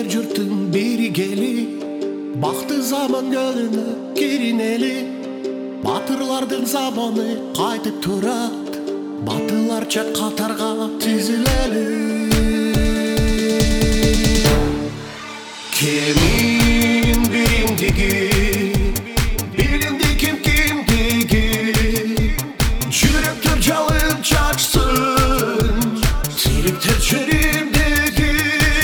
эр журттун бири кели, бакты заман көлүнө киринели. Батырлардын заманы кайтып турат, батырларча катарга тизилели. Кемин биримдиги, билимди ким кимдиги, жүрөктөр жалын чачсын, тиликтер черимдиги.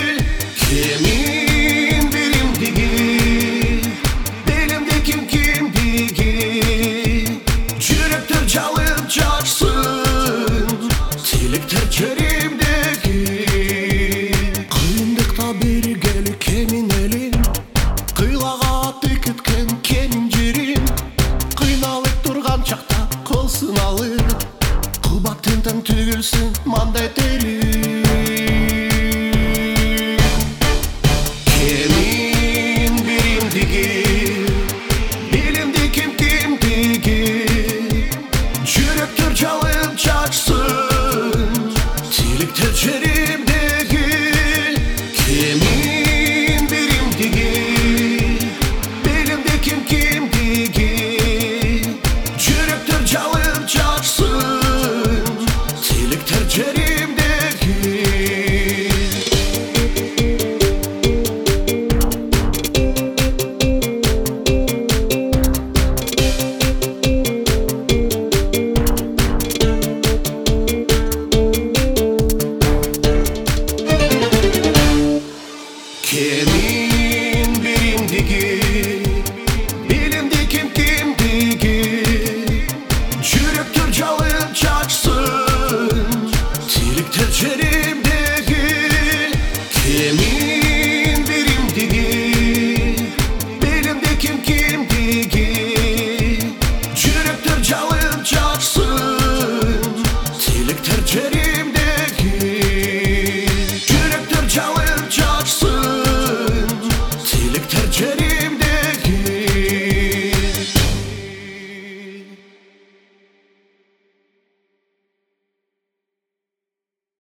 Кемин биримдиги, билимди ким кимдиги, жүрөктөр жалын чачсын, тиликтер черимдиги. Кыйындыкта бири келип кемин элим, кыйлага тикиткен кемин жирим, кыйналып турган чакта кылсын алып, кубаттын түгүлсүн мандай телим. Кемин биримдиги, билимди ким кимдиги, жүрөктөр жалын чачсын, тиликтер черимдиги. Кемин биримдиги, билимди ким кимдиги, жүрөктөр жалын чачсын, тиликтер черимдиги. Kemmin